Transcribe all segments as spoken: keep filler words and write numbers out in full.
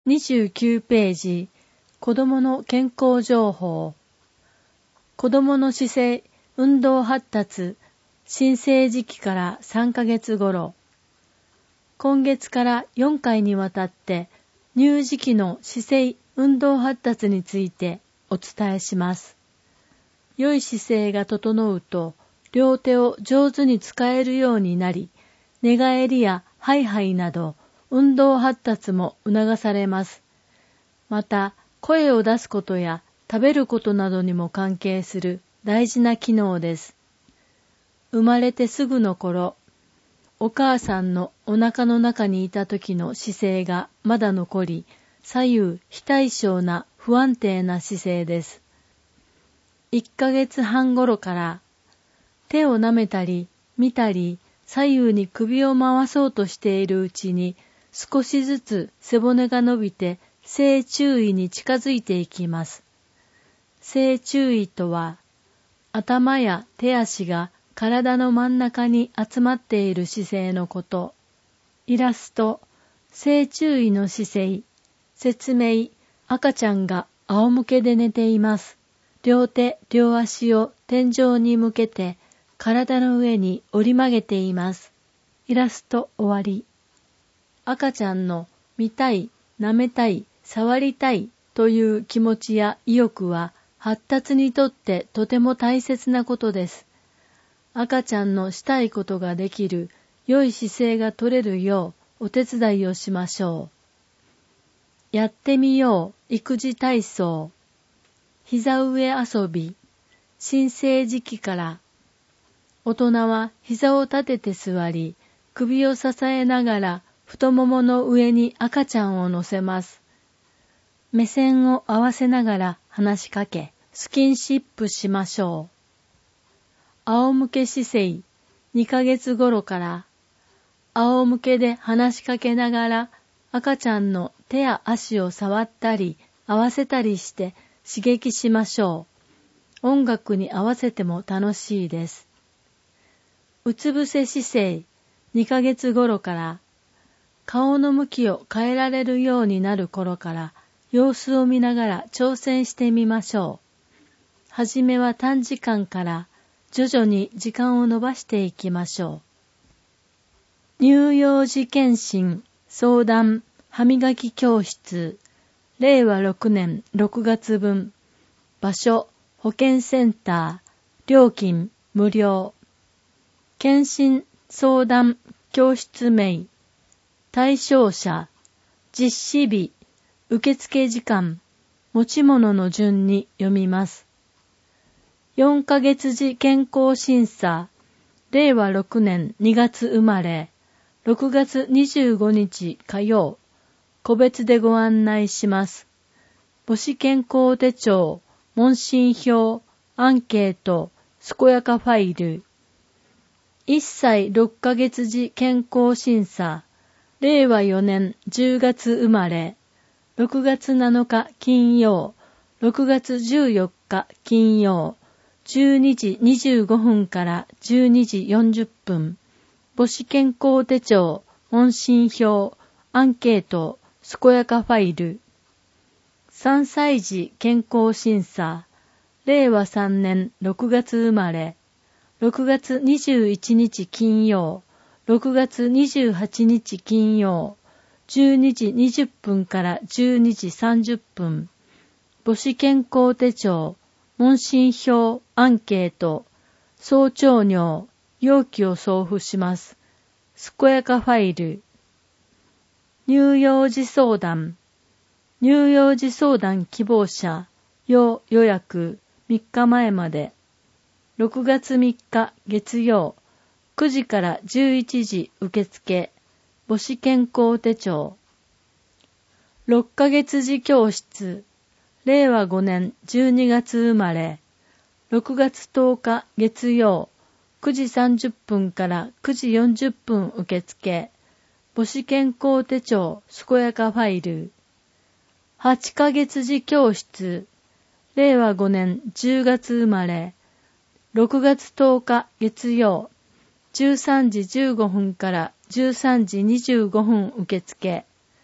にじゅうきゅうページ、子どもの健康情報。子どもの姿勢、運動発達、新生児期からさんかげつ頃。今月からよんかいにわたって乳児期の姿勢、運動発達についてお伝えします。良い姿勢が整うと、両手を上手に使えるようになり、寝返りやハイハイなど、運動発達も促されます。また、声を出すことや食べることなどにも関係する大事な機能です。生まれてすぐの頃、お母さんのお腹の中にいた時の姿勢がまだ残り、左右非対称な不安定な姿勢です。いっかげつはん頃から手を舐めたり見たり左右に首を回そうとしているうちに少しずつ背骨が伸びて正中位に近づいていきます。正中位とは頭や手足が体の真ん中に集まっている姿勢のこと。イラスト、正中位の姿勢。説明、赤ちゃんが仰向けで寝ています。両手、両足を天井に向けて体の上に折り曲げています。イラスト終わり。赤ちゃんの見たい、舐めたい、触りたいという気持ちや意欲は発達にとってとても大切なことです。赤ちゃんのしたいことができる良い姿勢が取れるようお手伝いをしましょう。やってみよう育児体操。膝上遊び。新生児期から。大人は膝を立てて座り、首を支えながら太ももの上に赤ちゃんを乗せます。目線を合わせながら話しかけ、スキンシップしましょう。仰向け姿勢、にかげつ頃から、仰向けで話しかけながら赤ちゃんの手や足を触ったり合わせたりして刺激しましょう。音楽に合わせても楽しいです。うつ伏せ姿勢、にかげつ頃から、顔の向きを変えられるようになる頃から様子を見ながら挑戦してみましょう。はじめは短時間から徐々に時間を延ばしていきましょう。乳幼児健診相談歯磨き教室れいわろくねんろくがつ分。場所保健センター。料金無料。健診相談教室名。対象者。実施日。受付時間。持ち物の順に読みます。よんかげつ児健康審査。れいわろくねんにがつ生まれ。ろくがつにじゅうごにち火曜。個別でご案内します。母子健康手帳、問診票、アンケート、健やかファイル。いっさいろっかげつ児健康審査。れいわよねんじゅうがつ生まれ。ろくがつなのか金曜。ろくがつじゅうよっか金曜。じゅうにじにじゅうごふんからじゅうにじよんじゅっぷん。母子健康手帳、問診票、アンケート、健やかファイル。さんさい児健康審査。れいわさんねんろくがつ生まれ。ろくがつにじゅういちにち金曜。ろくがつにじゅうはちにち金曜。じゅうにじにじゅっぷんからじゅうにじさんじゅっぷん。母子健康手帳、問診票、アンケート、総長尿、容器を送付します。健やかファイル。乳幼児相談。乳幼児相談希望者、要予約みっかまえまで。ろくがつみっか月曜、くじからじゅういちじ受付。母子健康手帳。ろっかげつ児教室。れいわごねんじゅうにがつ生まれ。ろくがつとおか月曜、くじさんじゅっぷんからくじよんじゅっぷん受付。母子健康手帳、健やかファイル。はちかげつ児教室。れいわごねんじゅうがつ生まれ。ろくがつとおか月曜、じゅうさんじじゅうごふんからじゅうさんじにじゅうごふん受付。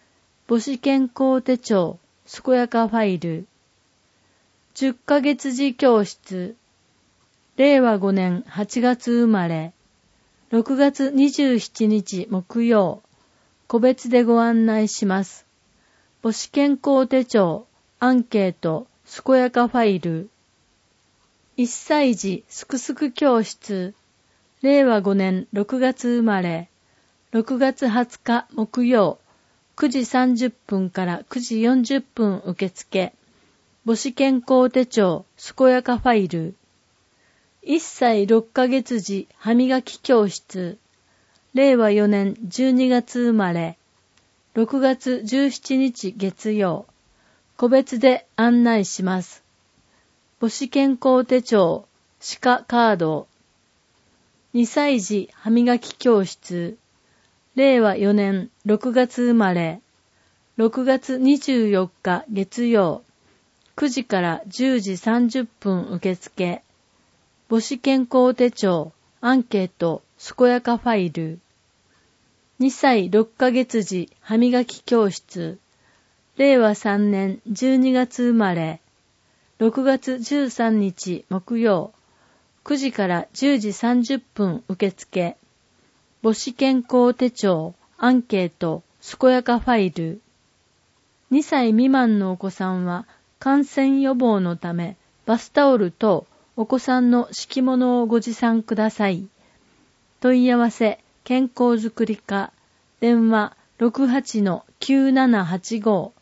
母子健康手帳、健やかファイル。じゅっかげつ児教室。れいわごねんはちがつ生まれ。ろくがつにじゅうしちにち木曜。個別でご案内します。母子健康手帳、アンケート、健やかファイル。いっさい児すくすく教室。れいわごねんろくがつ生まれ。ろくがつはつか木曜。くじさんじゅっぷんからくじよんじゅっぷん受付。母子健康手帳、健やかファイル。いっさいろっかげつ児歯磨き教室。れいわよねんじゅうにがつ生まれ。ろくがつじゅうしちにち月曜。個別で案内します。母子健康手帳、歯科カード。にさい児歯磨き教室。れいわよねんろくがつ生まれ。ろくがつにじゅうよっか月曜。くじからじゅうじさんじゅっぷん受付。母子健康手帳、アンケート、健やかファイル。にさいろっかげつ児歯磨き教室。れいわさんねんじゅうにがつ生まれ。ろくがつじゅうさんにち木曜。くじからじゅうじさんじゅっぷん受付。母子健康手帳、アンケート、健やかファイル。にさい未満のお子さんは感染予防のためバスタオルとお子さんの敷物をご持参ください。問い合わせ、健康づくり課、電話 ろくはちのきゅうななはちご